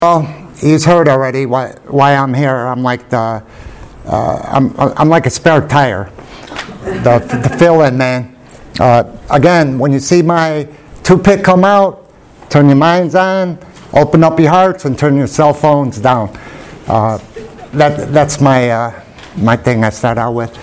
Well, he's heard already why I'm here. I'm like I'm like a spare tire, the fill-in man. Again, when you see my toothpick come out, turn your minds on, open up your hearts, and turn your cell phones down. That's my thing I start out with.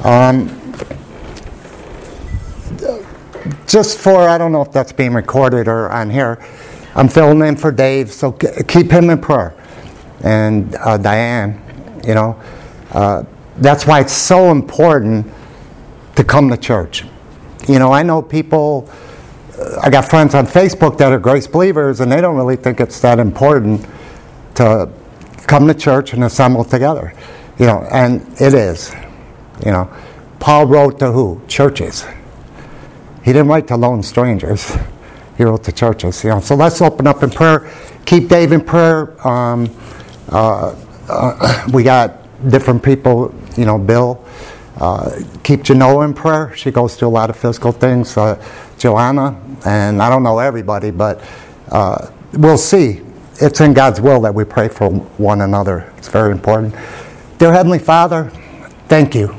Just for, I don't know if that's being recorded or on here, I'm filling in for Dave, so keep him in prayer. And Diane, that's why it's so important to come to church. I know people, I got friends on Facebook that are grace believers, and they don't really think it's that important to come to church and assemble together. And it is. Paul wrote to who? Churches. He didn't write to lone strangers. He wrote to churches. So let's open up in prayer. Keep Dave in prayer. We got different people. Bill. Keep Genoa in prayer. She goes through a lot of physical things. Joanna, and I don't know everybody, but we'll see. It's in God's will that we pray for one another. It's very important. Dear Heavenly Father, thank you.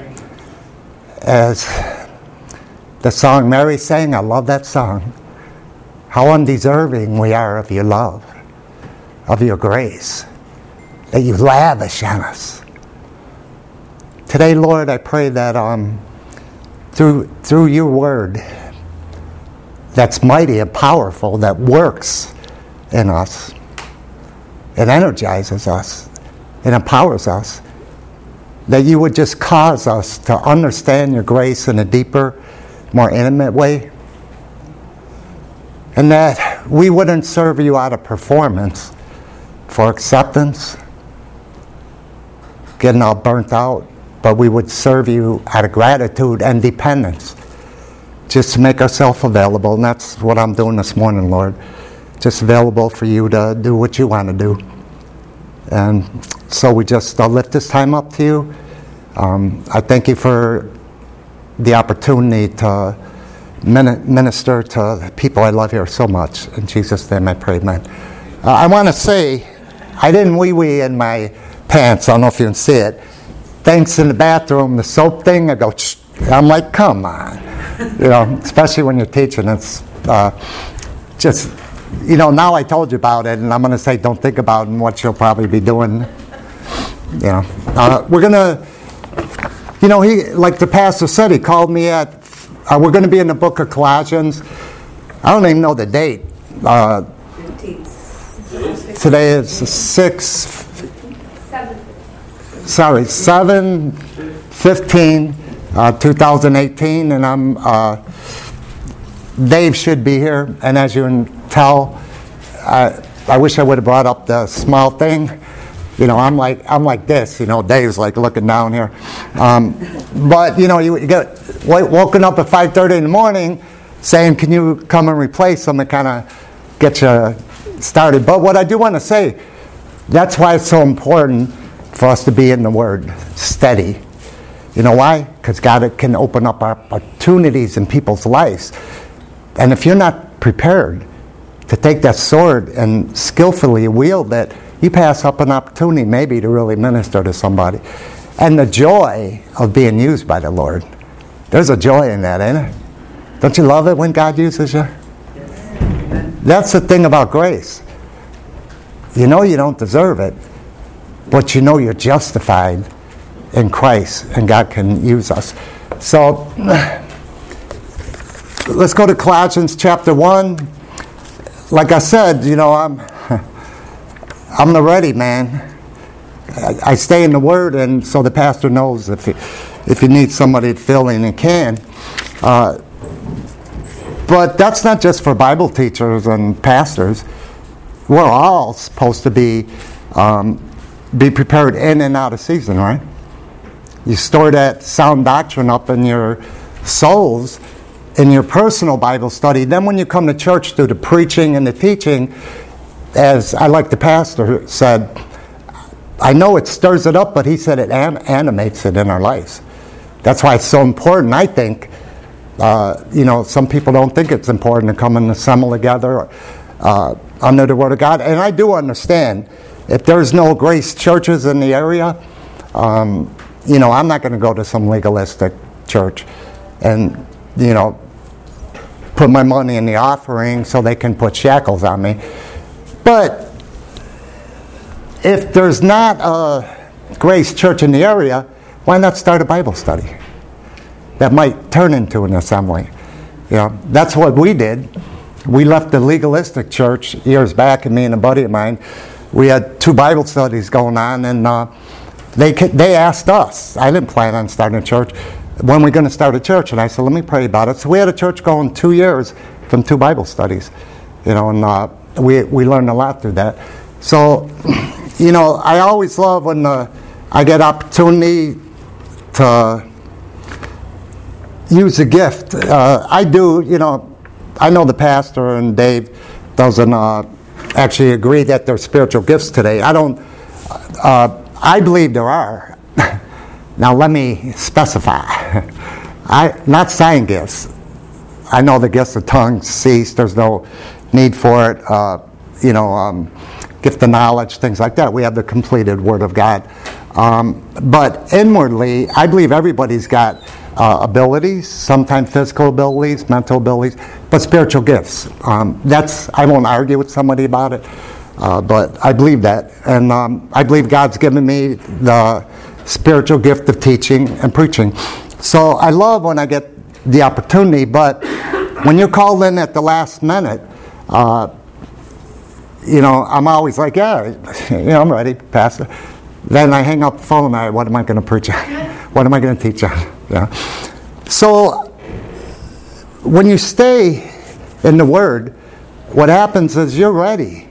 As the song Mary sang, I love that song. How undeserving we are of your love, of your grace, that you lavish on us. Today, Lord, I pray that through your word that's mighty and powerful, that works in us, it energizes us, it empowers us, that you would just cause us to understand your grace in a deeper, more intimate way, and that we wouldn't serve you out of performance for acceptance, getting all burnt out, but we would serve you out of gratitude and dependence, just to make ourselves available. And that's what I'm doing this morning, Lord. Just available for you to do what you want to do. And so we just lift this time up to you. I thank you for the opportunity to minister to the people I love here so much. In Jesus' name I pray, amen. I want to say, I didn't wee-wee in my pants. I don't know if you can see it. Thanks in the bathroom, the soap thing, I go, shh. I'm like, come on. Especially when you're teaching. It's just, now I told you about it, and I'm going to say don't think about it and what you'll probably be doing. We're going to, he, like the pastor said, he called me at, we're going to be in the book of Colossians. I don't even know the date. 15th. Today is 7/15/2018, and Dave should be here. And as you can tell, I wish I would have brought up the small thing. I'm like this. Dave's like looking down here. But you get woken up at 5:30 in the morning, saying, "Can you come and replace them?" and kind of get you started. But what I do want to say, that's why it's so important for us to be in the Word, steady. You know why? Because God can open up opportunities in people's lives. And if you're not prepared to take that sword and skillfully wield it, you pass up an opportunity maybe to really minister to somebody. And the joy of being used by the Lord. There's a joy in that, ain't it? Don't you love it when God uses you? That's the thing about grace. You don't deserve it, but you're justified in Christ, and God can use us. So, let's go to Colossians chapter 1. Like I said, I'm the ready man. I stay in the Word, and so the pastor knows if you need somebody to fill in, he can. But that's not just for Bible teachers and pastors. We're all supposed to be prepared in and out of season, right? You store that sound doctrine up in your souls, in your personal Bible study. Then when you come to church through the preaching and the teaching, as I like the pastor said, I know it stirs it up, but he said it animates it in our lives. That's why it's so important, I think. Some people don't think it's important to come and assemble together. under the Word of God. And I do understand, if there's no grace churches in the area, I'm not going to go to some legalistic church and, put my money in the offering so they can put shackles on me. But if there's not a grace church in the area, why not start a Bible study that might turn into an assembly? That's what we did. We left the legalistic church years back, and me and a buddy of mine, we had 2 Bible studies going on, and they asked us. I didn't plan on starting a church. When we're going to start a church, and I said, let me pray about it. So we had a church going 2 years from 2 Bible studies, and we learned a lot through that. So, I always love when I get opportunity to use a gift. I do, I know the pastor and Dave doesn't actually agree that there's spiritual gifts today. I believe there are. Now let me specify. Not sign gifts. I know the gifts of tongues cease. There's no need for it. Gift of knowledge, things like that. We have the completed Word of God. But inwardly, I believe everybody's got abilities, sometimes physical abilities, mental abilities, but spiritual gifts. I won't argue with somebody about it, but I believe that. And I believe God's given me the spiritual gift of teaching and preaching. So I love when I get the opportunity, but when you're called in at the last minute, I'm always like, I'm ready, Pastor. Then I hang up the phone and what am I going to preach on? What am I going to teach on? So when you stay in the Word, what happens is you're ready.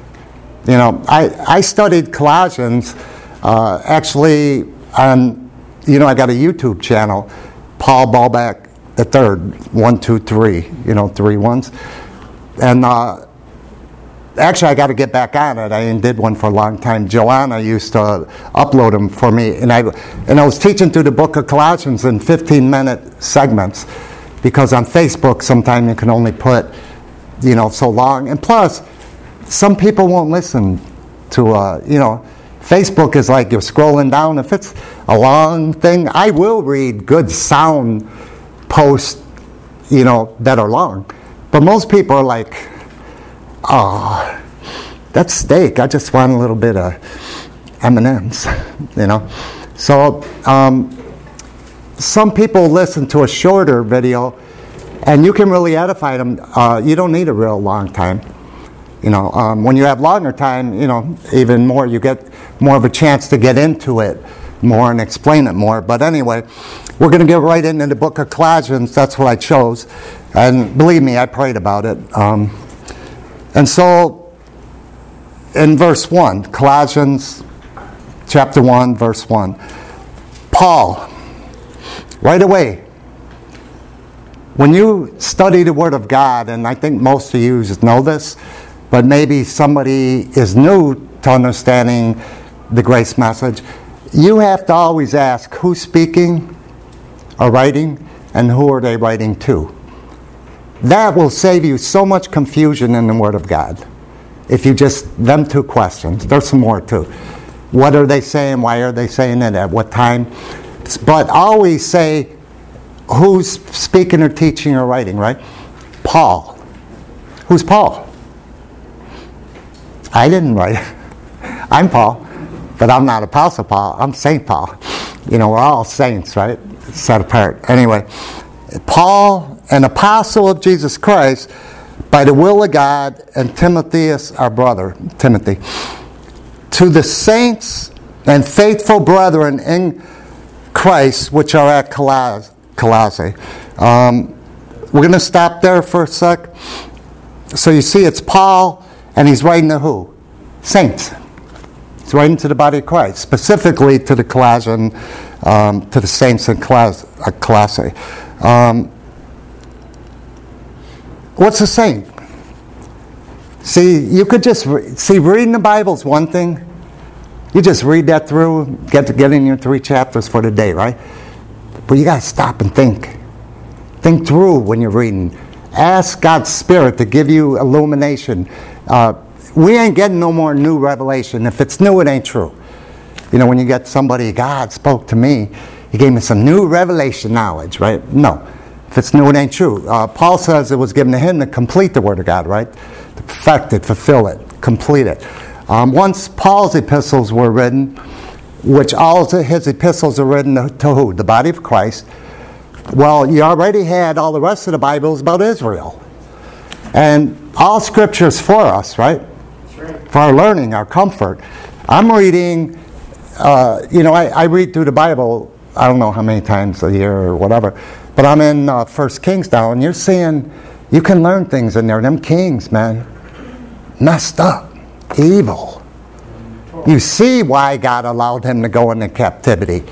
I studied Colossians actually on, I got a YouTube channel, Paul Ballback the Third, 1, 2, 3, 3 ones. And actually, I got to get back on it. I did one for a long time. Joanna used to upload them for me, and I was teaching through the book of Colossians in 15-minute segments, because on Facebook sometimes you can only put, so long. And plus, some people won't listen to, Facebook is like you're scrolling down. If it's a long thing, I will read good sound posts, that are long. But most people are like, oh, that's steak. I just want a little bit of M&Ms, So some people listen to a shorter video, and you can really edify them. You don't need a real long time. When you have longer time, even more, you get more of a chance to get into it more and explain it more. But anyway, we're going to get right into the book of Colossians. That's what I chose. And believe me, I prayed about it. And so, in verse 1, Colossians chapter 1, verse 1, Paul, right away, when you study the Word of God, and I think most of you know this, but maybe somebody is new to understanding the grace message, you have to always ask who's speaking or writing, and who are they writing to. That will save you so much confusion in the Word of God. If you just, them 2 questions. There's some more too. What are they saying? Why are they saying it? At what time? But always say who's speaking or teaching or writing, right? Paul. Who's Paul? I didn't write it. I'm Paul, but I'm not Apostle Paul. I'm Saint Paul. We're all saints, right? Set apart. Anyway, Paul, an apostle of Jesus Christ, by the will of God, and Timotheus, our brother, Timothy, to the saints and faithful brethren in Christ, which are at Colossae. We're going to stop there for a sec. So you see, it's Paul, and he's writing to who? Saints. He's writing to the body of Christ, specifically to the Colossian, to the saints in Colossae. What's a saint? See, you could just reading the Bible is one thing. You just read that through, get in your 3 chapters for the day, right? But you got to stop and think. Think through when you're reading. Ask God's Spirit to give you illumination. We ain't getting no more new revelation. If it's new, it ain't true. You know, when you get somebody, God spoke to me, he gave me some new revelation knowledge, right? No. If it's new, it ain't true. Paul says it was given to him to complete the Word of God, right? To perfect it, fulfill it, complete it. Once Paul's epistles were written, which all of his epistles are written to who? The body of Christ. Well, you already had all the rest of the Bibles about Israel. And all Scripture is for us, right? For our learning, our comfort. I'm reading, I read through the Bible, I don't know how many times a year or whatever, but I'm in 1 Kings now, and you're seeing, you can learn things in there. Them kings, man, messed up, evil. You see why God allowed him to go into captivity,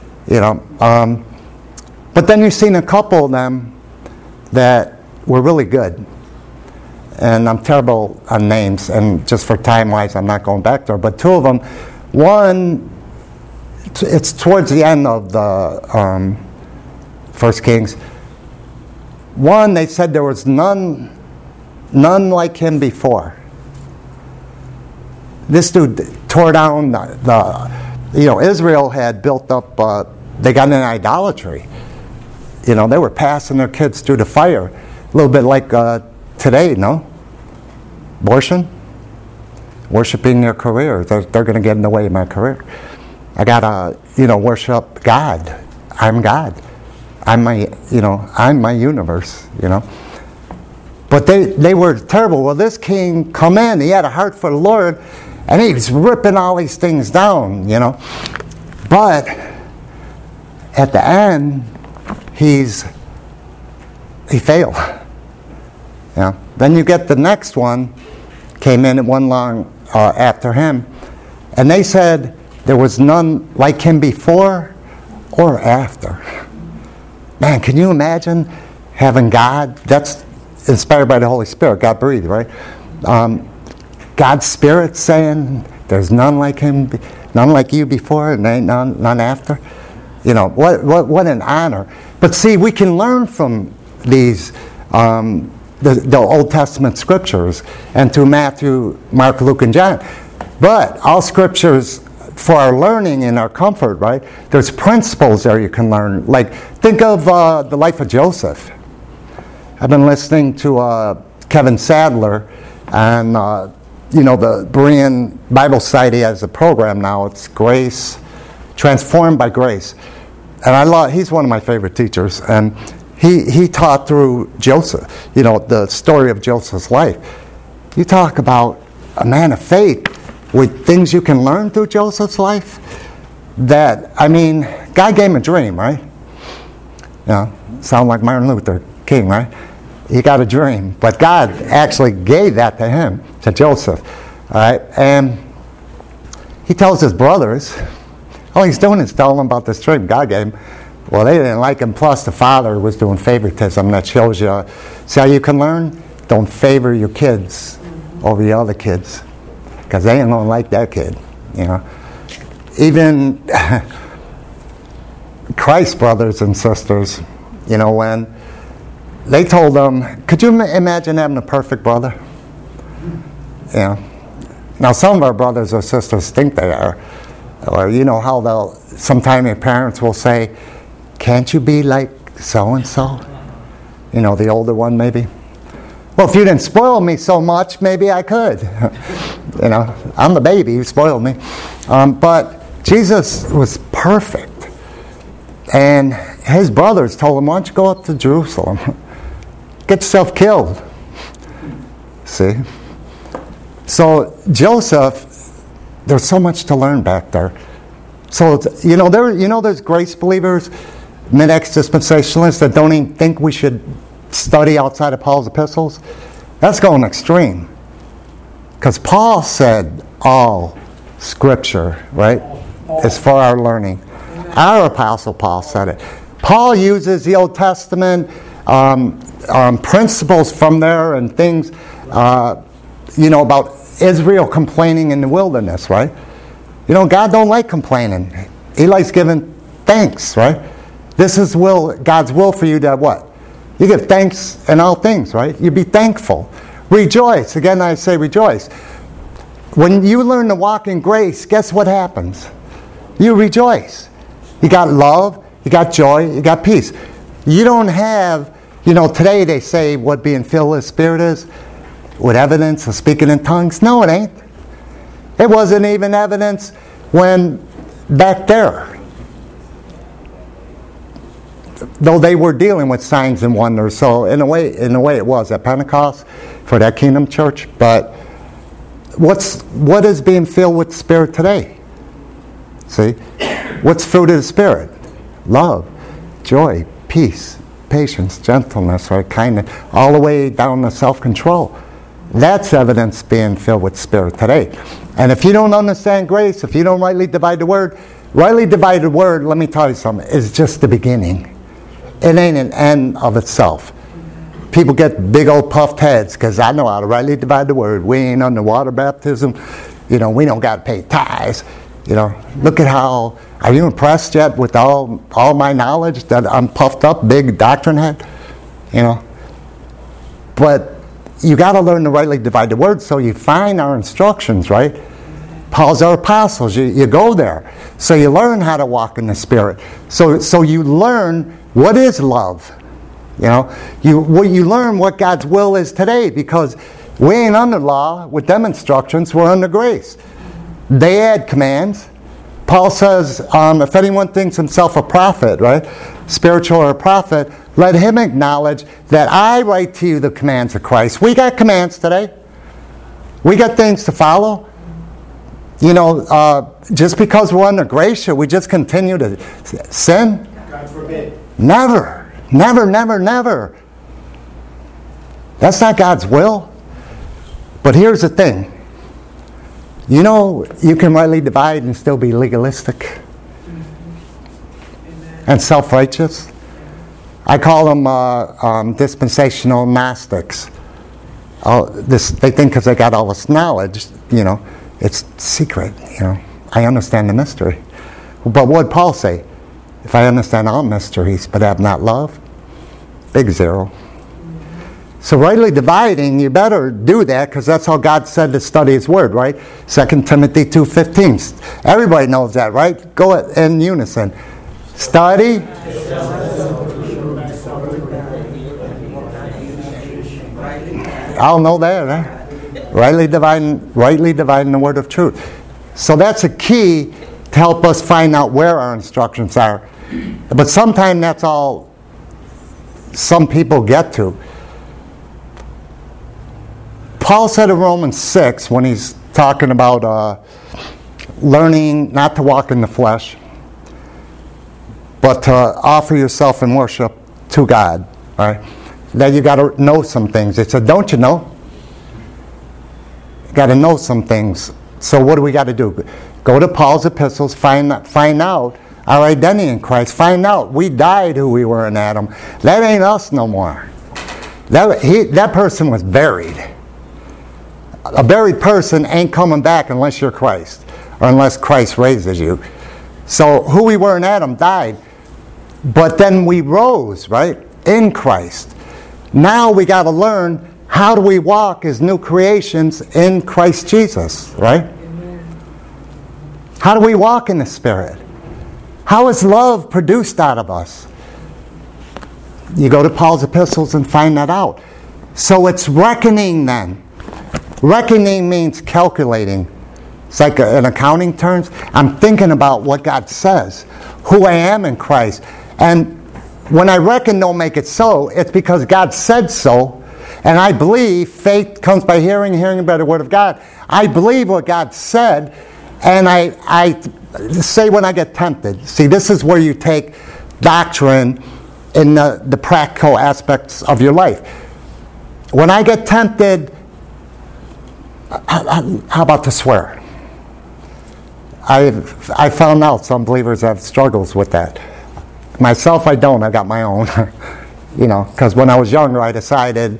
But then you've seen a couple of them that were really good. And I'm terrible on names, and just for time-wise, I'm not going back there. But two of them, one, it's towards the end of the First Kings. One, they said there was none like him before. This dude tore down Israel had built up, they got in idolatry. They were passing their kids through the fire. A little bit like today, no? Abortion? Worshiping their career. They're going to get in the way of my career. I got to, worship God. I'm God. I'm my universe, But they were terrible. Well, this king come in, he had a heart for the Lord, and he was ripping all these things down, But at the end, he failed. Then you get the next one, came in at one long after him, and they said there was none like him before or after. Man, can you imagine having God? That's inspired by the Holy Spirit. God breathed, right? God's Spirit saying, "There's none like him, none like you before, and ain't none after." What an honor. But see, we can learn from these the Old Testament scriptures and through Matthew, Mark, Luke, and John. But all scriptures for our learning and our comfort, right? There's principles there you can learn. Like, think of the life of Joseph. I've been listening to Kevin Sadler and, the Berean Bible Society has a program now. It's Grace, Transformed by Grace. And he's one of my favorite teachers. And he taught through Joseph, the story of Joseph's life. You talk about a man of faith with things you can learn through Joseph's life. God gave him a dream, right? Sound like Martin Luther King, right? He got a dream, but God actually gave that to him, to Joseph. All right, and he tells his brothers, all he's doing is telling them about this dream God gave him. Well, they didn't like him. Plus, the father was doing favoritism. That shows you. See how you can learn? Don't favor your kids over the other kids, because they ain't gonna like that kid. Even Christ's brothers and sisters, when they told them, could you imagine having a perfect brother? Now, some of our brothers or sisters think they are. Or how sometimes your parents will say, can't you be like so-and-so? The older one maybe. Well, if you didn't spoil me so much, maybe I could. I'm the baby, you spoiled me. But Jesus was perfect. And his brothers told him, why don't you go up to Jerusalem? Get yourself killed. See? So Joseph, there's so much to learn back there. So, there's grace believers, mid-ex dispensationalists that don't even think we should study outside of Paul's epistles. That's going extreme. Because Paul said all Scripture, right, is for our learning. Our Apostle Paul said it. Paul uses the Old Testament principles from there and things, about Israel complaining in the wilderness, right? God don't like complaining. He likes giving thanks, right? This is God's will for you to what? You give thanks in all things, right? You be thankful, Rejoice. Again, I say rejoice. When you learn to walk in grace, guess what happens? You rejoice. You got love, you got joy, you got peace. You don't have, today they say what being filled with the Spirit is, with evidence of speaking in tongues. No, it ain't. It wasn't even evidence when back there. Though they were dealing with signs and wonders, so in a way it was at Pentecost for that kingdom church. But what is being filled with the Spirit today? See, what's fruit of the Spirit? Love, joy, peace, patience, gentleness, right, kindness, all the way down to self-control. That's evidence being filled with the Spirit today. And if you don't understand grace, if you don't rightly divide the word, let me tell you something, is just the beginning. It ain't an end of itself. People get big old puffed heads because I know how to rightly divide the word. We ain't under water baptism. We don't got to pay tithes. Look at how, are you impressed yet with all my knowledge that I'm puffed up, big doctrine head? But you got to learn to rightly divide the word, so you find our instructions, right? Paul's our apostles. You go there. So you learn how to walk in the Spirit. So you learn what is love. You learn what God's will is today, because we ain't under law with them instructions. We're under grace. They had commands. Paul says, if anyone thinks himself a prophet, right, spiritual or a prophet, let him acknowledge that I write to you the commands of Christ. We got commands today. We got things to follow. Just because we're under grace, should we just continue to sin? God forbid. Never. Never, never, never. That's not God's will. But here's the thing. You can rightly divide and still be legalistic and self-righteous. I call them dispensational Gnostics. They think because they got all this knowledge, it's secret. I understand the mystery. But what did Paul say? If I understand all mysteries but have not love, big zero. So rightly dividing, you better do that, because that's how God said to study His Word, right? 2 Timothy 2:15. Everybody knows that, right? Go in unison. Study. I'll know that, right? Rightly dividing the word of truth. So that's a key to help us find out where our instructions are. But sometimes that's all some people get to. Paul said in Romans 6, when he's talking about learning not to walk in the flesh, but to offer yourself in worship to God, right? That you got to know some things. He said, don't you know? You got to know some things. So what do we got to do? Go to Paul's epistles, find out our identity in Christ. Find out we died who we were in Adam. That ain't us no more. That person was buried. A buried person ain't coming back unless you're Christ, or unless Christ raises you. So who we were in Adam died, but then we rose, right, in Christ. Now we got to learn, how do we walk as new creations in Christ Jesus, right? Amen. How do we walk in the Spirit? How is love produced out of us? You go to Paul's epistles and find that out. So it's reckoning then. Reckoning means calculating. It's like in accounting terms. I'm thinking about what God says, who I am in Christ. And when I reckon don't make it so, it's because God said so. And I believe faith comes by hearing, hearing by the word of God. I believe what God said, and I say when I get tempted. See, this is where you take doctrine in the practical aspects of your life. When I get tempted, how about to swear? I found out some believers have struggles with that. Myself, I don't. I got my own. Because when I was younger, I decided,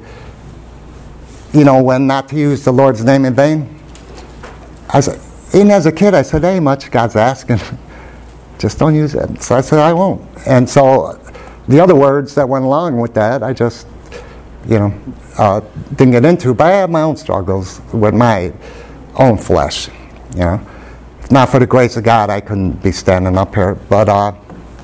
when not to use the Lord's name in vain. I said, even as a kid, I said, ain't much God's asking. Just don't use it. So I said, I won't. And so the other words that went along with that, I just didn't get into, but I have my own struggles with my own flesh. If not for the grace of God, I couldn't be standing up here. But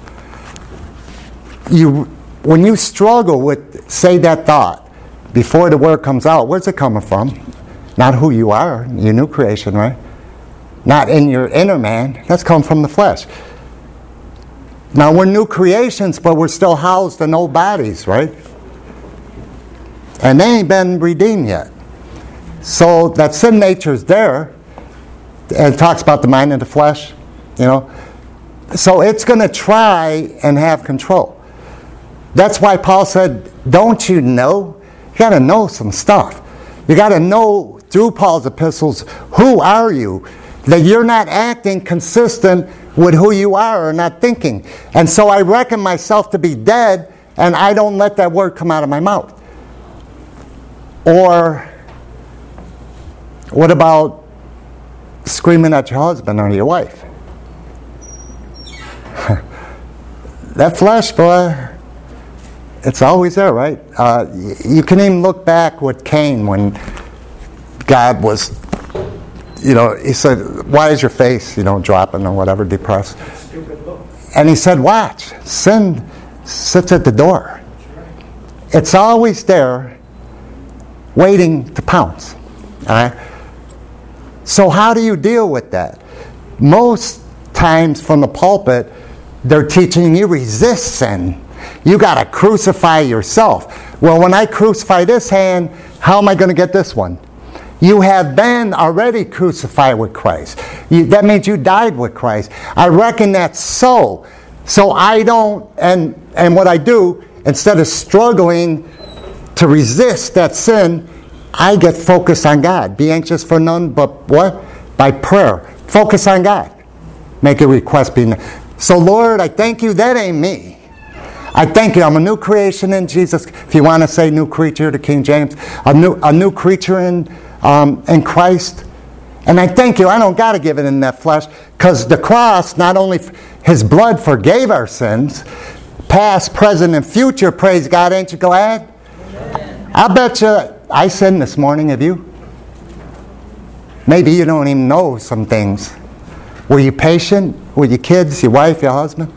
when you struggle with, say, that thought before the word comes out, where's it coming from? Not who you are, your new creation, right? Not in your inner man. That's come from the flesh. Now, we're new creations, but we're still housed in old bodies, right? And they ain't been redeemed yet. So that sin nature is there. And it talks about the mind and the flesh, So it's going to try and have control. That's why Paul said, don't you know? You got to know some stuff. You got to know through Paul's epistles, who are you? That you're not acting consistent with who you are or not thinking. And so I reckon myself to be dead, and I don't let that word come out of my mouth. Or what about screaming at your husband or your wife? That flesh, boy, it's always there, right? You can even look back with Cain when God was, he said, why is your face, dropping or whatever, depressed? And he said, watch, sin sits at the door. It's always there, waiting to pounce. All right? So how do you deal with that? Most times from the pulpit, they're teaching you resist sin. You got to crucify yourself. Well, when I crucify this hand, how am I going to get this one? You have been already crucified with Christ. That means you died with Christ. I reckon that's so. So I don't, and what I do, instead of struggling to resist that sin, I get focused on God. Be anxious for none, but what? By prayer. Focus on God. Make a request. So Lord, I thank you, that ain't me. I thank you, I'm a new creation in Jesus. If you want to say new creature to King James, a new creature in Christ. And I thank you, I don't got to give it in that flesh, because the cross, not only his blood forgave our sins, past, present, and future, praise God, ain't you glad? Amen. I bet you I sinned this morning, have you? Maybe you don't even know some things. Were you patient with your kids, your wife, your husband?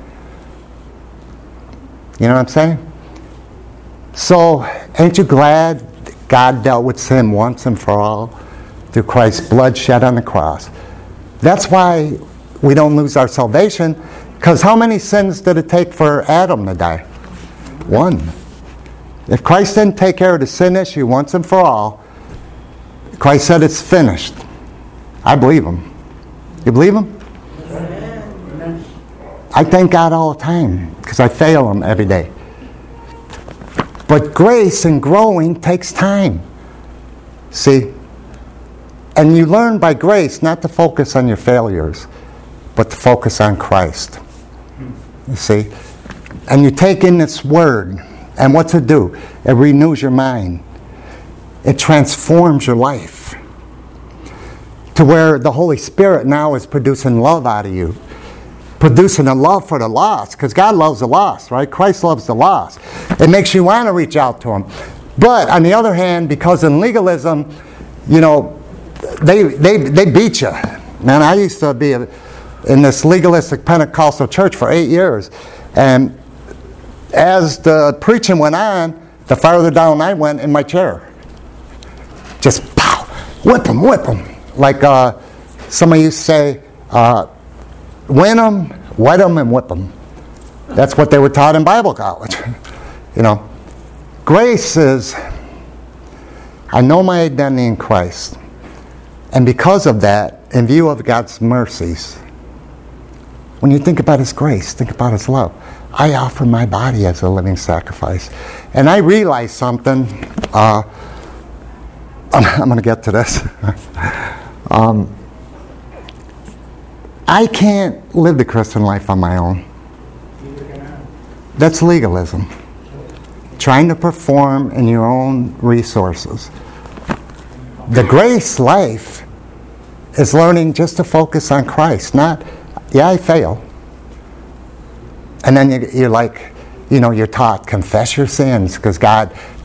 You know what I'm saying? So, ain't you glad God dealt with sin once and for all through Christ's blood shed on the cross? That's why we don't lose our salvation, because how many sins did it take for Adam to die? One. If Christ didn't take care of the sin issue once and for all, Christ said it's finished. I believe him. You believe him? Amen. I thank God all the time, because I fail him every day. But grace and growing takes time. See? And you learn by grace not to focus on your failures, but to focus on Christ. You see? And you take in this word, and what's it do? It renews your mind. It transforms your life to where the Holy Spirit now is producing love out of you. Producing a love for the lost, because God loves the lost, right? Christ loves the lost. It makes you want to reach out to him. But on the other hand, because in legalism, they beat you. Man, I used to be in this legalistic Pentecostal church for 8 years, and as the preaching went on, the farther down I went in my chair. Just pow, whip them. Like some of you say, win them, wet them, and whip them. That's what they were taught in Bible college. Grace is, I know my identity in Christ. And because of that, in view of God's mercies, when you think about his grace, think about his love. I offer my body as a living sacrifice. And I realized something. I'm going to get to this. I can't live the Christian life on my own. That's legalism. Trying to perform in your own resources. The grace life is learning just to focus on Christ. Not, I fail. And then you're like, you're taught, confess your sins, because God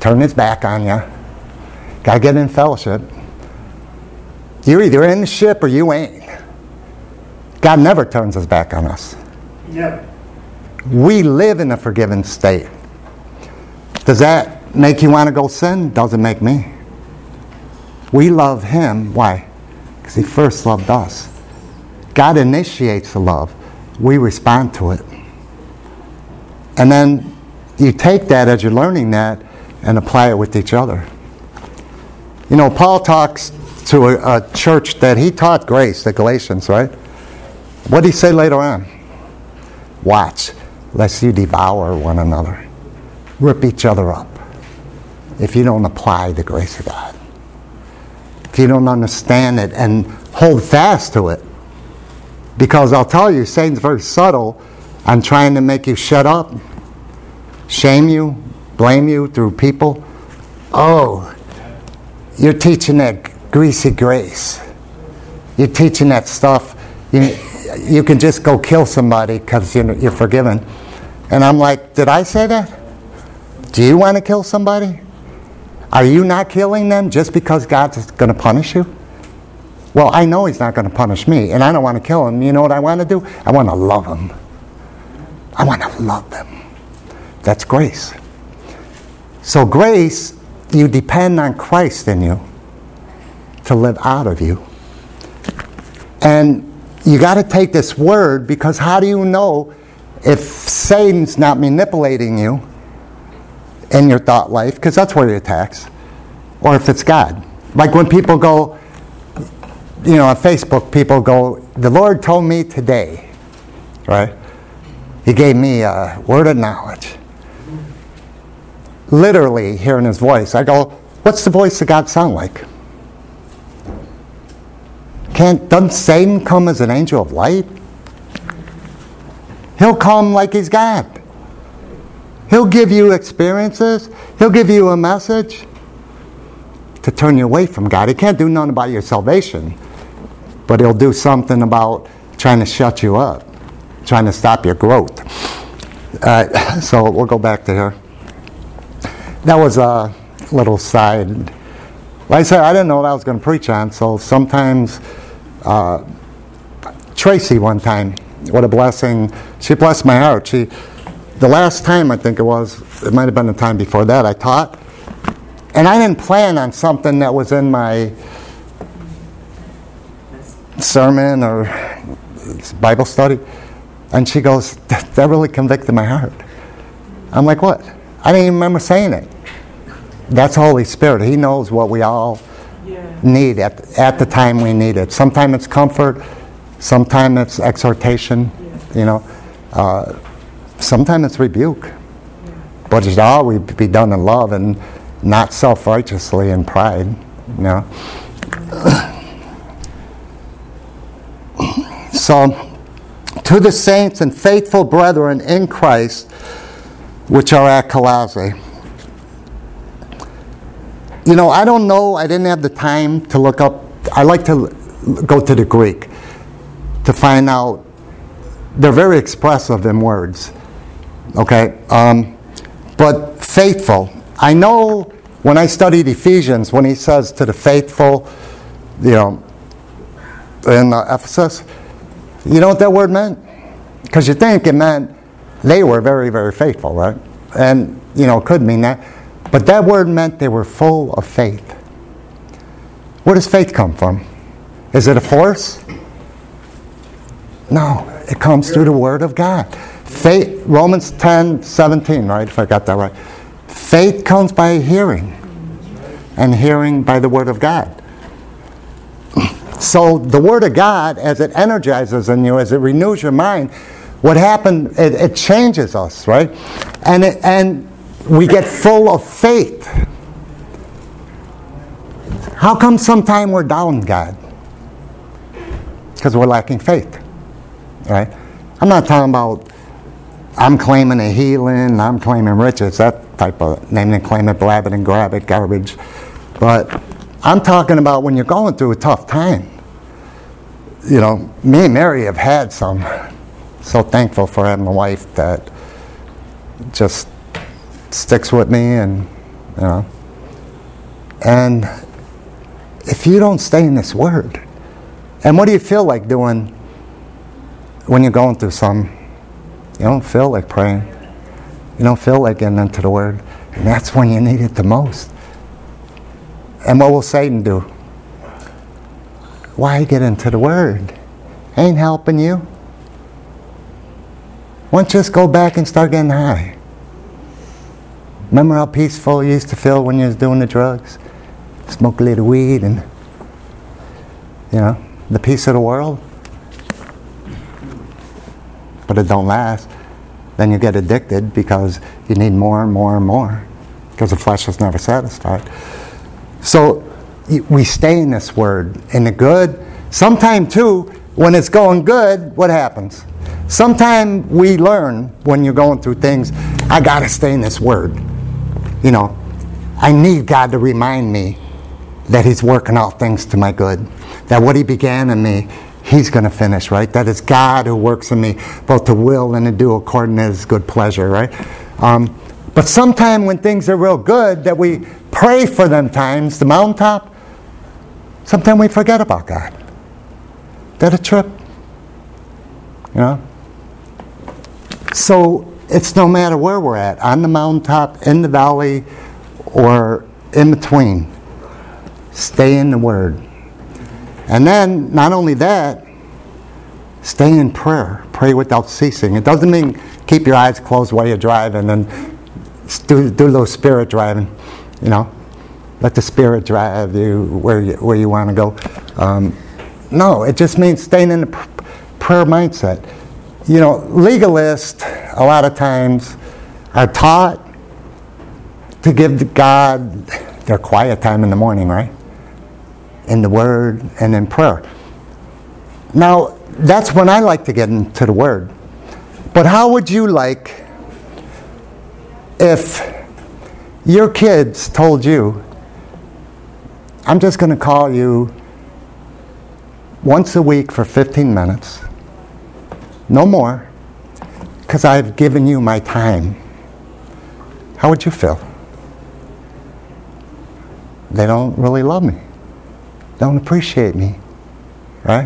turn his back on you. Got to get in fellowship. You're either in the ship or you ain't. God never turns his back on us. Never. We live in a forgiven state. Does that make you want to go sin? Doesn't make me. We love him. Why? Because he first loved us. God initiates the love. We respond to it. And then you take that as you're learning that and apply it with each other. You know, Paul talks to a church that he taught grace, the Galatians, right? What did he say later on? Watch, lest you devour one another. Rip each other up. If you don't apply the grace of God. If you don't understand it and hold fast to it. Because I'll tell you, Satan's very subtle on trying to make you shut up, shame you, blame you through people. Oh, you're teaching that greasy grace. You're teaching that stuff. You can just go kill somebody because you're forgiven. And I'm like, did I say that? Do you want to kill somebody? Are you not killing them just because God's going to punish you? Well, I know he's not going to punish me, and I don't want to kill him. You know what I want to do? I want to love them. I want to love them. That's grace. So grace, you depend on Christ in you to live out of you. And you got to take this word, because how do you know if Satan's not manipulating you in your thought life? Because that's where he attacks. Or if it's God. Like when people go, you know, on Facebook, people go, the Lord told me today, right? He gave me a word of knowledge. Literally hearing his voice. I go, what's the voice of God sound like? Doesn't Satan come as an angel of light? He'll come like he's God. He'll give you experiences. He'll give you a message to turn you away from God. He can't do nothing about your salvation, but he'll do something about trying to shut you up, trying to stop your growth. So we'll go back to here. That was a little side. Like I said, I didn't know what I was going to preach on, so sometimes Tracy one time, what a blessing. She blessed my heart. The last time, I think it might have been the time before that, I taught. And I didn't plan on something that was in my sermon or Bible study. And she goes, that really convicted my heart. I'm like, what? I didn't even remember saying it. That's Holy Spirit. He knows what we all need at the time we need it. Sometimes it's comfort. Sometimes it's exhortation. You know. Sometimes it's rebuke. But it should always be done in love and not self-righteously in pride. You know. So, to the saints and faithful brethren in Christ, which are at Colossae. You know, I don't know, I didn't have the time to look up, I like to go to the Greek to find out, they're very expressive in words, okay? But faithful, I know when I studied Ephesians, when he says to the faithful, you know, in Ephesus, you know what that word meant? Because you think it meant they were very, very faithful, right? And, you know, it could mean that. But that word meant they were full of faith. Where does faith come from? Is it a force? No, it comes through the Word of God. Faith, Romans 10:17, right? If I got that right. Faith comes by hearing, and hearing by the Word of God. So the Word of God, as it energizes in you, as it renews your mind, what happened, it changes us, right? And we get full of faith. How come sometime we're down God? Because we're lacking faith, right? I'm not talking about I'm claiming a healing, I'm claiming riches, that type of name and claim it, blab it and grab it garbage. But I'm talking about when you're going through a tough time. You know, me and Mary have had some. So thankful for having a wife that just sticks with me and you know. And if you don't stay in this Word, and what do you feel like doing when you're going through something? You don't feel like praying. You don't feel like getting into the Word. And that's when you need it the most. And what will Satan do? Why get into the Word? Ain't helping you. Why don't you just go back and start getting high? Remember how peaceful you used to feel when you was doing the drugs? Smoke a little weed and, you know, the peace of the world. But it don't last. Then you get addicted because you need more and more and more. Because the flesh is never satisfied. So we stay in this Word. In the good. Sometime too, when it's going good, what happens? Sometime we learn when you're going through things, I got to stay in this Word. You know, I need God to remind me that He's working all things to my good. That what He began in me, He's going to finish, right? That it's God who works in me, both to will and to do according to His good pleasure, right? But sometime when things are real good, that we pray for them times, the mountaintop, sometimes we forget about God. That a trip, you know? So it's no matter where we're at, on the mountaintop, in the valley, or in between. Stay in the Word. And then, not only that, stay in prayer. Pray without ceasing. It doesn't mean keep your eyes closed while you're driving and do a little spirit driving. You know, let the Spirit drive you where you want to go. No, it just means staying in the prayer mindset. You know, legalists a lot of times are taught to give God their quiet time in the morning, right? In the Word and in prayer. Now, that's when I like to get into the Word. But how would you like if your kids told you, I'm just going to call you once a week for 15 minutes, no more, because I've given you my time? How would you feel? They don't really love me. Don't appreciate me, right?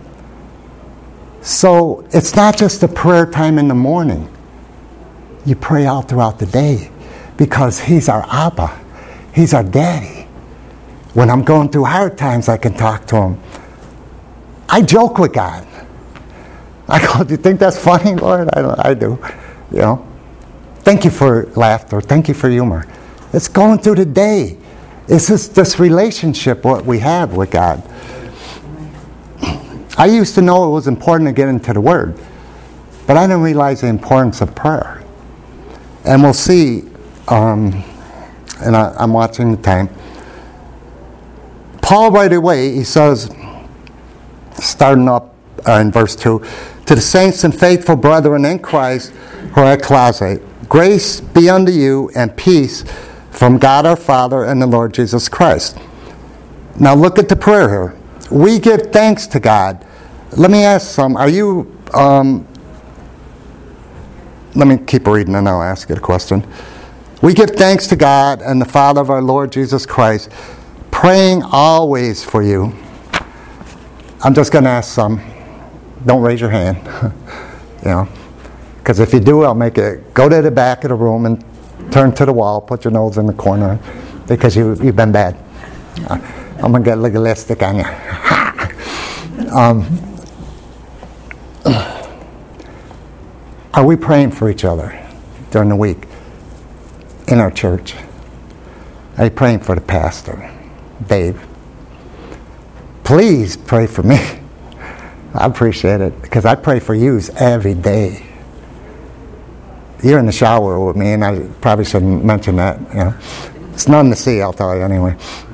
So it's not just a prayer time in the morning. You pray all throughout the day because He's our Abba. He's our Daddy. When I'm going through hard times, I can talk to Him. I joke with God. I go, do you think that's funny, Lord? I do. You know, thank you for laughter. Thank you for humor. It's going through the day. It's just this relationship what we have with God. I used to know it was important to get into the Word, but I didn't realize the importance of prayer. And we'll see, and I'm watching the time. Paul right away, he says, starting up in verse 2, to the saints and faithful brethren in Christ who are at Colossae, grace be unto you and peace from God our Father and the Lord Jesus Christ. Now look at the prayer here. We give thanks to God. Let me ask some, are you, let me keep reading and I'll ask you a question. We give thanks to God and the Father of our Lord Jesus Christ, praying always for you. I'm just going to ask some. Don't raise your hand. You know, because if you do, I'll make it go to the back of the room and turn to the wall, put your nose in the corner, because you've been bad. I'm going to get legalistic on you. Are we praying for each other during the week in our church? Are you praying for the pastor, Dave? Please pray for me. I appreciate it, because I pray for you every day. You're in the shower with me, and I probably shouldn't mention that. You know, it's nothing to see, I'll tell you anyway.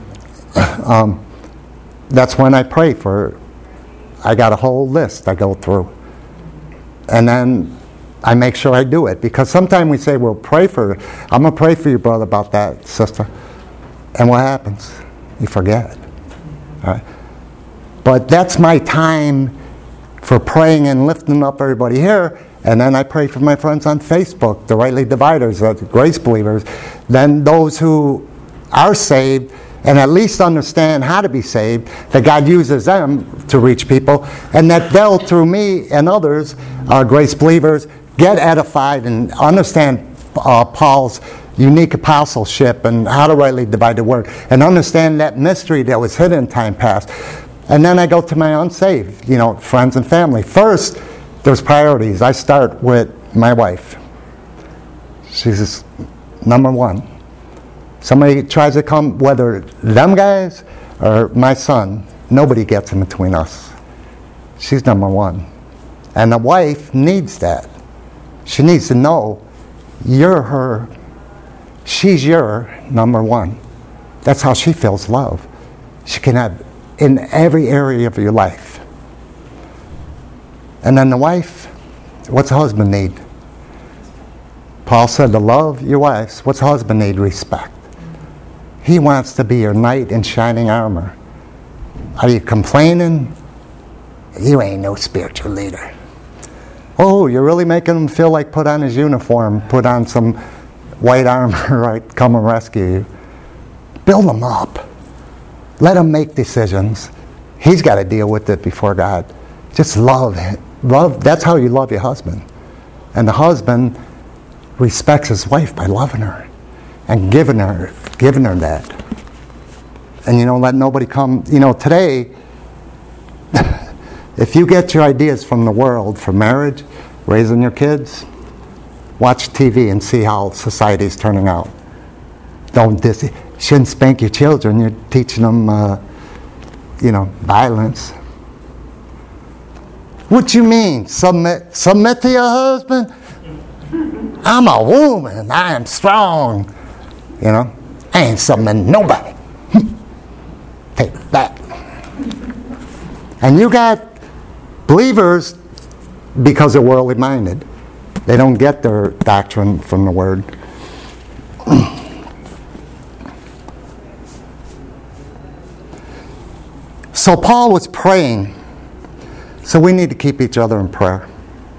That's when I pray for. I got a whole list I go through, and then I make sure I do it, because sometimes we say, "Well, pray for." I'm gonna pray for you, brother, about that, sister, and what happens? You forget. All right? But that's my time for praying and lifting up everybody here. And then I pray for my friends on Facebook, the Rightly Dividers, the Grace Believers. Then those who are saved and at least understand how to be saved, that God uses them to reach people, and that they'll, through me and others, grace believers, get edified and understand Paul's unique apostleship and how to rightly divide the word, and understand that mystery that was hidden in time past. And then I go to my unsaved, friends and family. First, there's priorities. I start with my wife. She's number one. Somebody tries to come, whether them guys or my son, nobody gets in between us. She's number one. And the wife needs that. She needs to know you're her, she's your number one. That's how she feels love. She can have in every area of your life. And then the wife, what's the husband need? Paul said to love your wives. What's the husband need? Respect. He wants to be your knight in shining armor. Are you complaining? You ain't no spiritual leader. Oh, you're really making him feel like put on his uniform, put on some white armor, right? Come and rescue you. Build him up. Let him make decisions. He's got to deal with it before God. Just love him. Love. That's how you love your husband. And the husband respects his wife by loving her and giving her that. And let nobody come. Today, if you get your ideas from the world for marriage, raising your kids, watch TV and see how society's turning out. Shouldn't spank your children. You're teaching them, violence. What you mean? Submit to your husband? I'm a woman. I am strong. I ain't submitting nobody. Take that. And you got believers, because they're worldly minded, they don't get their doctrine from the Word. So Paul was praying. So we need to keep each other in prayer.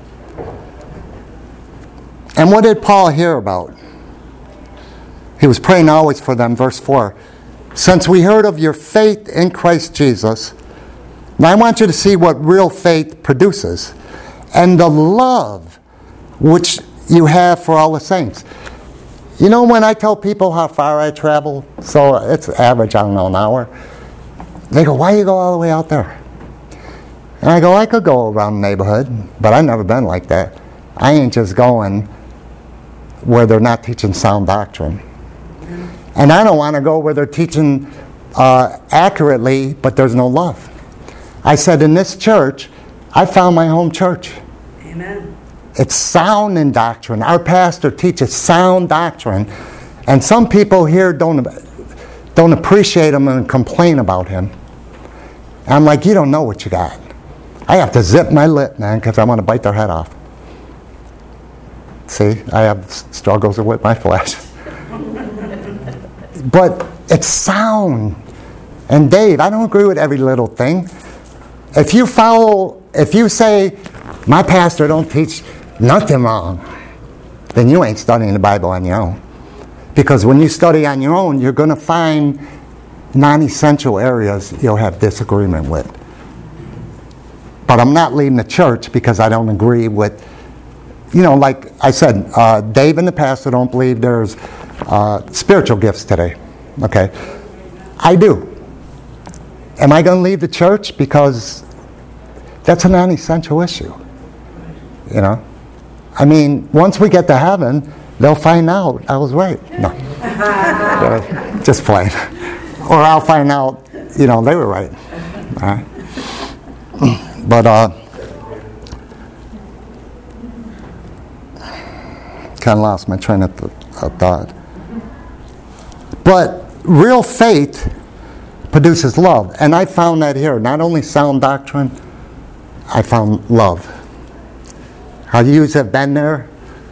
And what did Paul hear about? He was praying always for them. Verse 4. Since we heard of your faith in Christ Jesus, now I want you to see what real faith produces, and the love which you have for all the saints. When I tell people how far I travel, so it's average, an hour, they go, why you go all the way out there? And I go, I could go around the neighborhood, but I've never been like that. I ain't just going where they're not teaching sound doctrine. And I don't want to go where they're teaching accurately, but there's no love. I said, in this church, I found my home church. Amen. It's sound in doctrine. Our pastor teaches sound doctrine. And some people here don't appreciate him and complain about him. And I'm like, you don't know what you got. I have to zip my lip, man, because I want to bite their head off. See, I have struggles with my flesh. But it's sound. And Dave, I don't agree with every little thing. If you say, my pastor don't teach nothing wrong, then you ain't studying the Bible on your own. Because when you study on your own, you're going to find non-essential areas you'll have disagreement with. But I'm not leaving the church because I don't agree with, like I said, Dave and the pastor don't believe there's spiritual gifts today. Okay? I do. Am I going to leave the church? Because that's a non-essential issue. Once we get to heaven, they'll find out I was right. No. Just playing. Or I'll find out, they were right. All right? But, kind of lost my train of thought. But real faith produces love. And I found that here. Not only sound doctrine, I found love. How you have been there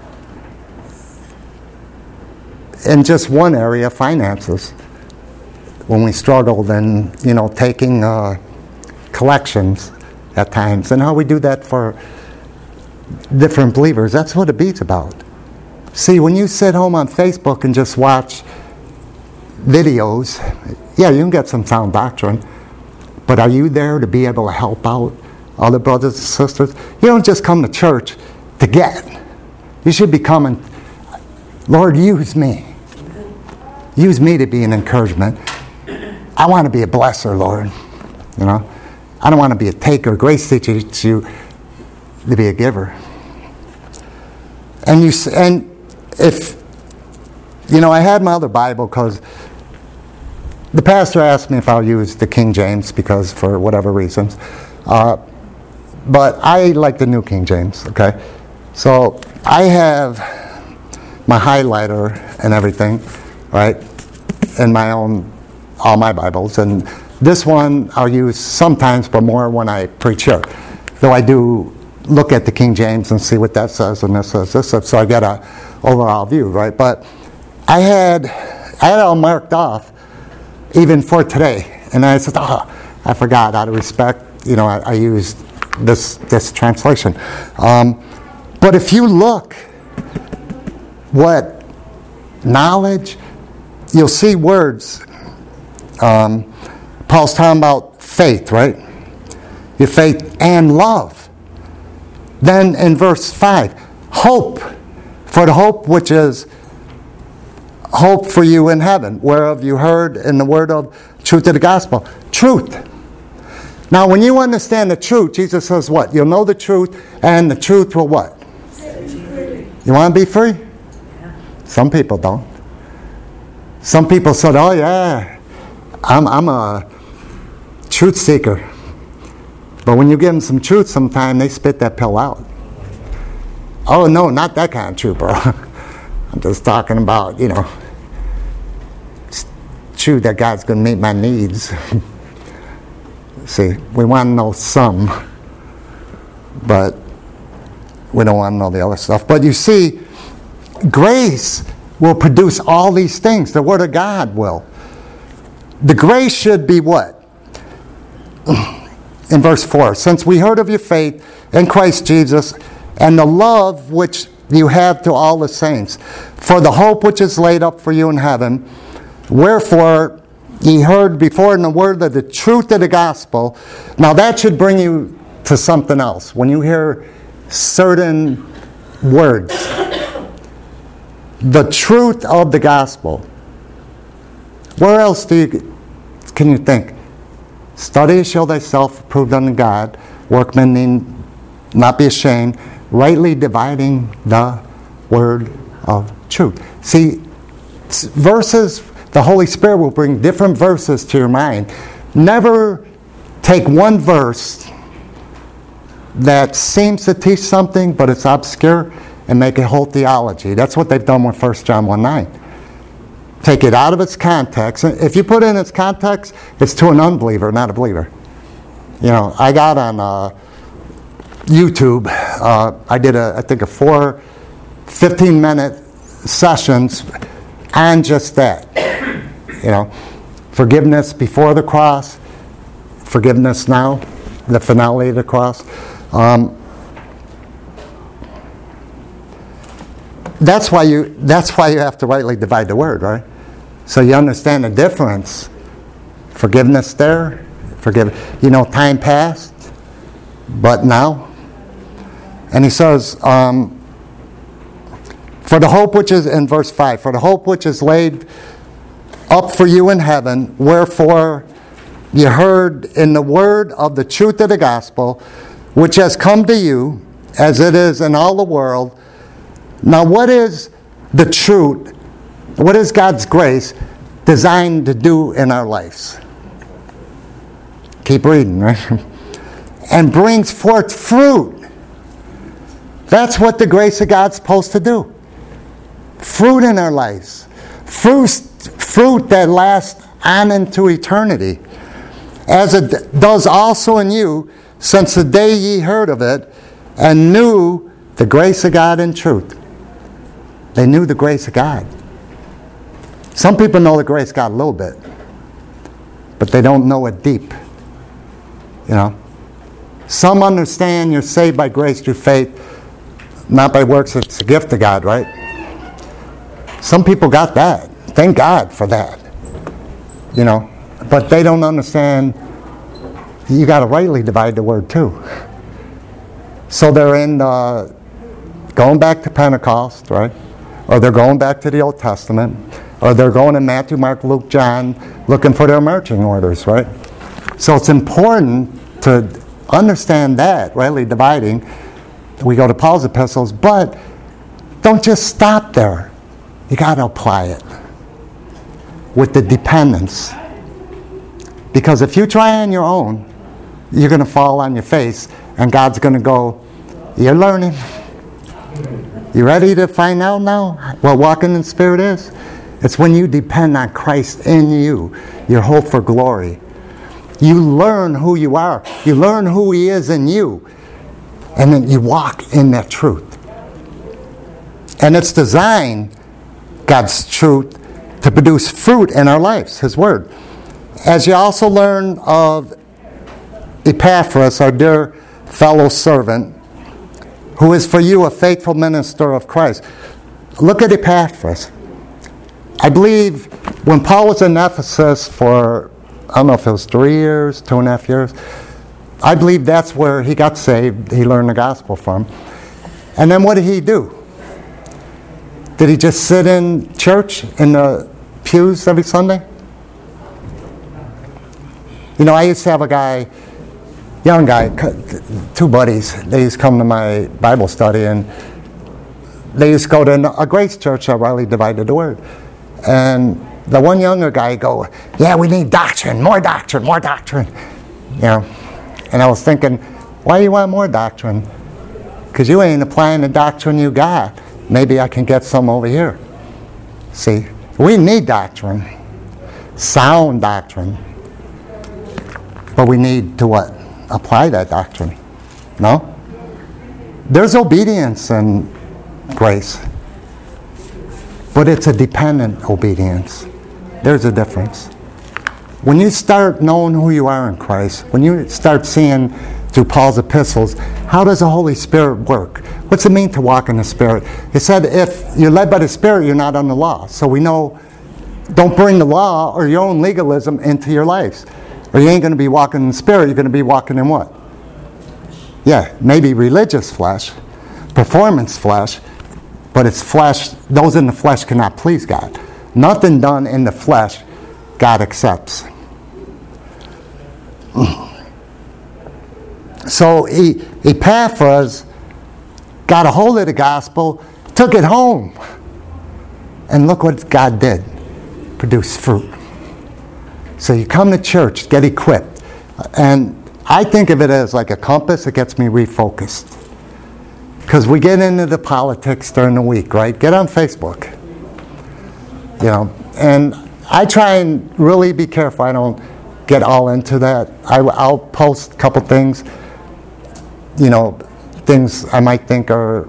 in just one area, finances. When we struggled in, taking collections at times, and how we do that for different believers. That's what it beats about. See, when you sit home on Facebook and just watch videos, yeah, you can get some sound doctrine, but are you there to be able to help out other brothers and sisters? You don't just come to church to get. You should be coming, Lord, use me. Use me to be an encouragement. I want to be a blesser, Lord. You know, I don't want to be a taker. Grace teaches you to be a giver. And if, you know, I had my other Bible because the pastor asked me if I'll use the King James because for whatever reasons. But I like the New King James, okay? So I have my highlighter and everything, right, in all my Bibles. And this one I'll use sometimes, but more when I preach here. Though I do look at the King James and see what that says and this says this, so I get a overall view, right? But I had it all marked off, even for today. And I said, I forgot, out of respect, you know, I used this translation. But if you look what knowledge, you'll see words. Paul's talking about faith, right? Your faith and love. Then in verse 5, hope. For the hope which is hope for you in heaven, whereof you heard in the word of truth of the gospel. Truth. Now, when you understand the truth, Jesus says what? You'll know the truth, and the truth will what? You want to be free? Yeah. Some people don't. Some people said, oh yeah, I'm a truth seeker. But when you give them some truth sometime, they spit that pill out. Oh no, not that kind of truth, bro. I'm just talking about, you know, truth that God's going to meet my needs. See, we want to know some, but we don't want to know the other stuff. But you see, grace will produce all these things. The Word of God will. The grace should be what? In verse 4, since we heard of your faith in Christ Jesus and the love which you have to all the saints, for the hope which is laid up for you in heaven, wherefore ye heard before in the word of the truth of the gospel. Now that should bring you to something else. When you hear certain words, the truth of the gospel, where else can you think? Study to show thyself approved unto God, workmen need not be ashamed, rightly dividing the word of truth. See, verses, the Holy Spirit will bring different verses to your mind. Never take one verse that seems to teach something, but it's obscure, and make a whole theology. That's what they've done with 1 John 1:9. Take it out of its context. If you put it in its context, it's to an unbeliever, not a believer. You know, I got on YouTube, I did I think a 15-minute sessions on just that. You know, forgiveness before the cross, forgiveness now, the finale of the cross. That's why you have to rightly divide the word, right? So you understand the difference. Forgiveness there, time past, but now. And he says, for the hope which is, in verse 5, for the hope which is laid up for you in heaven, wherefore you heard in the word of the truth of the gospel, which has come to you, as it is in all the world. Now, what is the truth? What is God's grace designed to do in our lives? Keep reading, right? And brings forth fruit. That's what the grace of God's supposed to do. Fruit in our lives. Fruit that lasts on into eternity. As it does also in you, since the day ye heard of it, and knew the grace of God in truth. They knew the grace of God. Some people know the grace of God a little bit, but they don't know it deep. You know, some understand you're saved by grace through faith, not by works. It's a gift of God, right? Some people got that. Thank God for that. But they don't understand you got to rightly divide the word too. So they're going back to Pentecost, right? Or they're going back to the Old Testament, or they're going to Matthew, Mark, Luke, John, looking for their marching orders, right? So it's important to understand that, rightly dividing. We go to Paul's epistles, but don't just stop there. You got to apply it with the dependence. Because if you try on your own, you're going to fall on your face, and God's going to go, you're learning. You ready to find out now what walking in the Spirit is? It's when you depend on Christ in you, your hope for glory. You learn who you are. You learn who He is in you. And then you walk in that truth. And it's designed, God's truth, to produce fruit in our lives, His Word. As you also learn of Epaphras, our dear fellow servant, who is for you a faithful minister of Christ. Look at Epaphras. I believe when Paul was in Ephesus for, I don't know if it was 3 years, 2.5 years, I believe that's where he got saved. He learned the gospel from. And then what did he do? Did he just sit in church in the pews every Sunday? I used to have a guy, young guy, 2 buddies. They used to come to my Bible study, and they used to go to a Grace church that rightly divided the word. And the one younger guy go, yeah, we need doctrine, more doctrine, more doctrine. And I was thinking, why do you want more doctrine? Because you ain't applying the doctrine you got. Maybe I can get some over here. See, we need doctrine, sound doctrine. But we need to what? Apply that doctrine. No? There's obedience in grace. But it's a dependent obedience. There's a difference. When you start knowing who you are in Christ, when you start seeing through Paul's epistles, how does the Holy Spirit work? What's it mean to walk in the Spirit? It said if you're led by the Spirit, you're not under law. So we know, don't bring the law or your own legalism into your lives. Or you ain't going to be walking in the Spirit, you're going to be walking in what? Yeah, maybe religious flesh, performance flesh, but it's flesh. Those in the flesh cannot please God. Nothing done in the flesh God accepts. So Epaphras got a hold of the gospel, took it home, and look what God did. Produce fruit. So you come to church, get equipped. And I think of it as like a compass. It gets me refocused. Because we get into the politics during the week, right? Get on Facebook. And I try and really be careful. I don't get all into that. I'll post a couple things, things I might think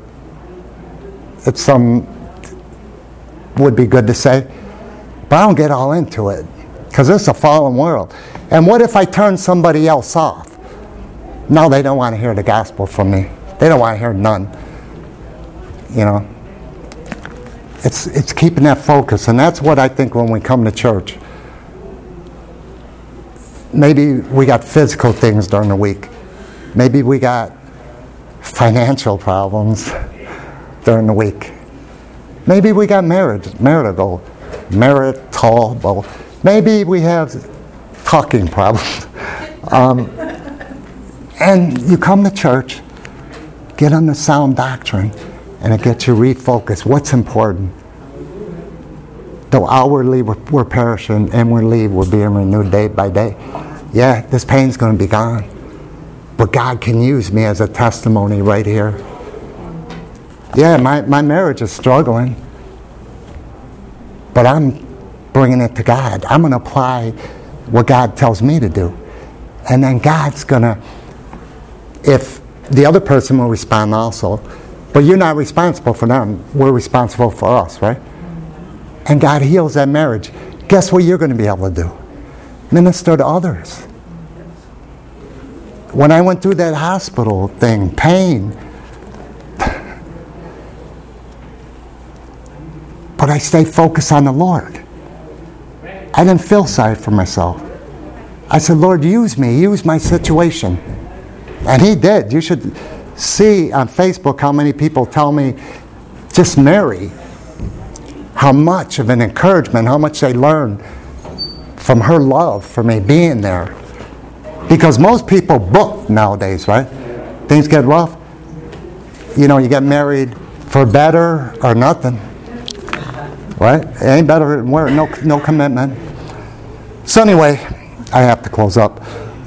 would be good to say. But I don't get all into it. Because it's a fallen world. And what if I turn somebody else off? Now they don't want to hear the gospel from me. They don't want to hear none. It's keeping that focus. And that's what I think when we come to church. Maybe we got physical things during the week. Maybe we got financial problems during the week. Maybe we got marital. Maybe we have talking problems. And you come to church, get on the sound doctrine, and it gets you refocused. What's important? Though outwardly we're perishing, inwardly we're being renewed day by day. Yeah, this pain's going to be gone. But God can use me as a testimony right here. Yeah, my marriage is struggling. But I'm bringing it to God. I'm going to apply what God tells me to do. And then God's going to, if the other person will respond also, but you're not responsible for them. We're responsible for us, right? And God heals that marriage. Guess what you're going to be able to do? Minister to others. When I went through that hospital thing, pain, but I stayed focused on the Lord. I didn't feel sorry for myself. I said, Lord, use me, use my situation. And He did. You should see on Facebook how many people tell me, just Mary, how much of an encouragement, how much they learn from her love for me being there. Because most people book nowadays, right? Things get rough. You know, you get married for better or nothing. Right? It ain't better than where no commitment. So anyway, I have to close up.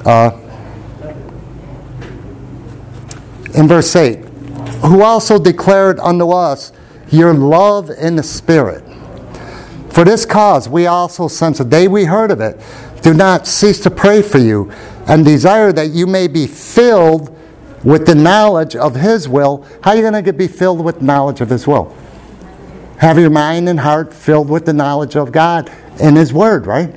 In verse 8, who also declared unto us your love in the Spirit. For this cause we also, since the day we heard of it, do not cease to pray for you, and desire that you may be filled with the knowledge of His will. How are you going to be filled with knowledge of His will? Have your mind and heart filled with the knowledge of God in His Word, right?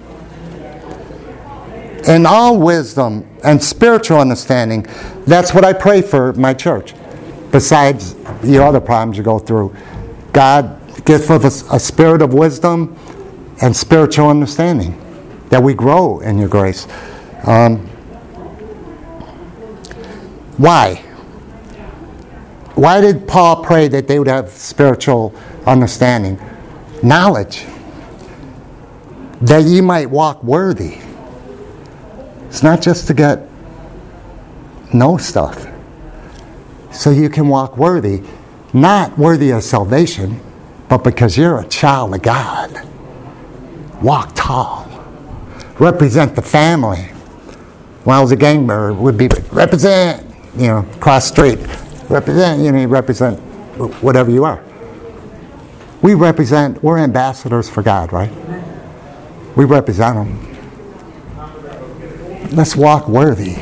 In all wisdom and spiritual understanding. That's what I pray for my church. Besides the other problems you go through. God, give us a spirit of wisdom and spiritual understanding. That we grow in your grace. Why? Why did Paul pray that they would have spiritual understanding? Knowledge. That ye might walk worthy. It's not just to know stuff. So you can walk worthy. Not worthy of salvation, but because you're a child of God. Walk tall. Represent the family. When I was a gang member, it would be represent, cross street. Represent, you represent whatever you are. We're ambassadors for God, right? We represent Him. Let's walk worthy.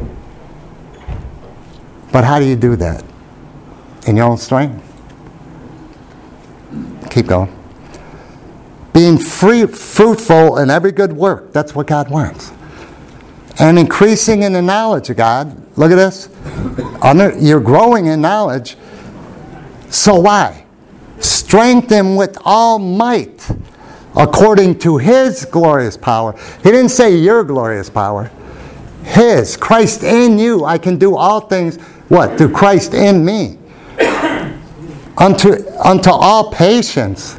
But how do you do that? In your own strength? Keep going. Being fruitful in every good work. That's what God wants. And increasing in the knowledge of God. Look at this. You're growing in knowledge. So why? Strengthen with all might according to His glorious power. He didn't say your glorious power. His. Christ in you. I can do all things. What? Through Christ in me. Unto all patience.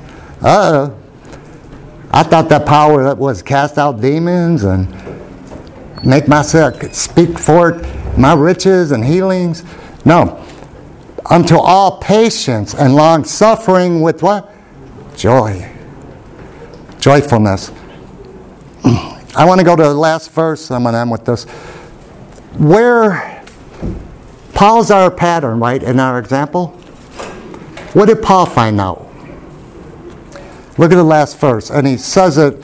I thought that power that was cast out demons and make myself speak forth my riches and healings. No. Unto all patience and long suffering with what? Joy. Joyfulness. I want to go to the last verse. I'm going to end with this. Where Paul's our pattern, right, in our example. What did Paul find out? Look at the last verse. And he says it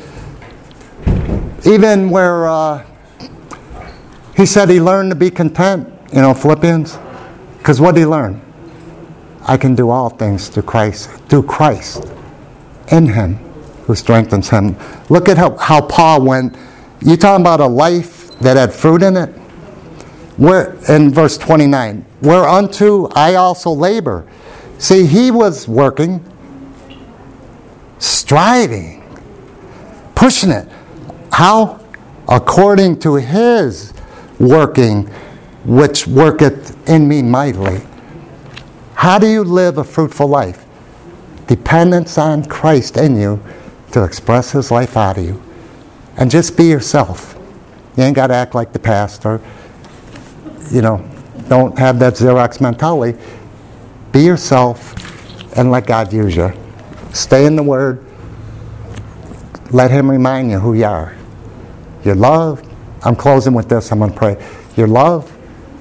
even where he said he learned to be content. Philippians. Because what did he learn? I can do all things through Christ in Him who strengthens him. Look at how Paul went. You talking about a life that had fruit in it? Where in verse 29, whereunto I also labor. See, he was working, striving, pushing it. How? According to His working, which worketh in me mightily. How do you live a fruitful life? Dependence on Christ in you to express His life out of you. And just be yourself. You ain't got to act like the pastor. Don't have that Xerox mentality. Be yourself and let God use you. Stay in the Word. Let Him remind you who you are. You're loved. I'm closing with this. I'm going to pray. You're loved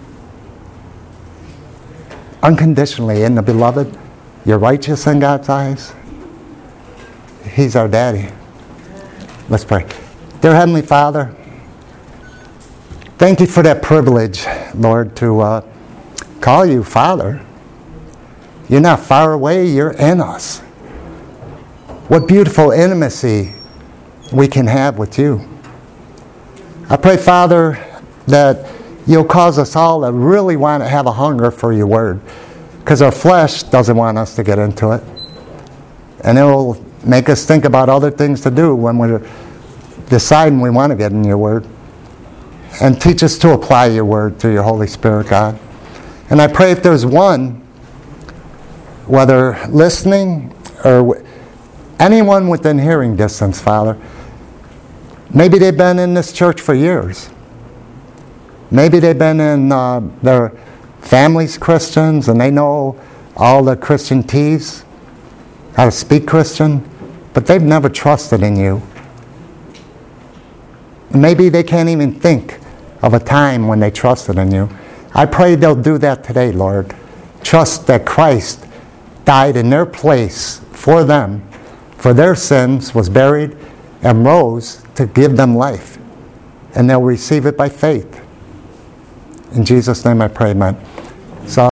unconditionally in the Beloved. You're righteous in God's eyes. He's our daddy. Let's pray. Dear Heavenly Father, thank you for that privilege, Lord, to call you Father. You're not far away, you're in us. What beautiful intimacy we can have with you. I pray, Father, that you'll cause us all to really want to have a hunger for your word. Because our flesh doesn't want us to get into it. And it will Make us think about other things to do when we're deciding we want to get in your word. And teach us to apply your word through your Holy Spirit, God. And I pray if there's one, whether listening or anyone within hearing distance, Father, maybe they've been in this church for years. Maybe they've been in their family's Christians and they know all the Christian T's, how to speak Christian, but they've never trusted in you. Maybe they can't even think of a time when they trusted in you. I pray they'll do that today, Lord. Trust that Christ died in their place for them, for their sins, was buried, and rose to give them life. And they'll receive it by faith. In Jesus' name I pray, amen.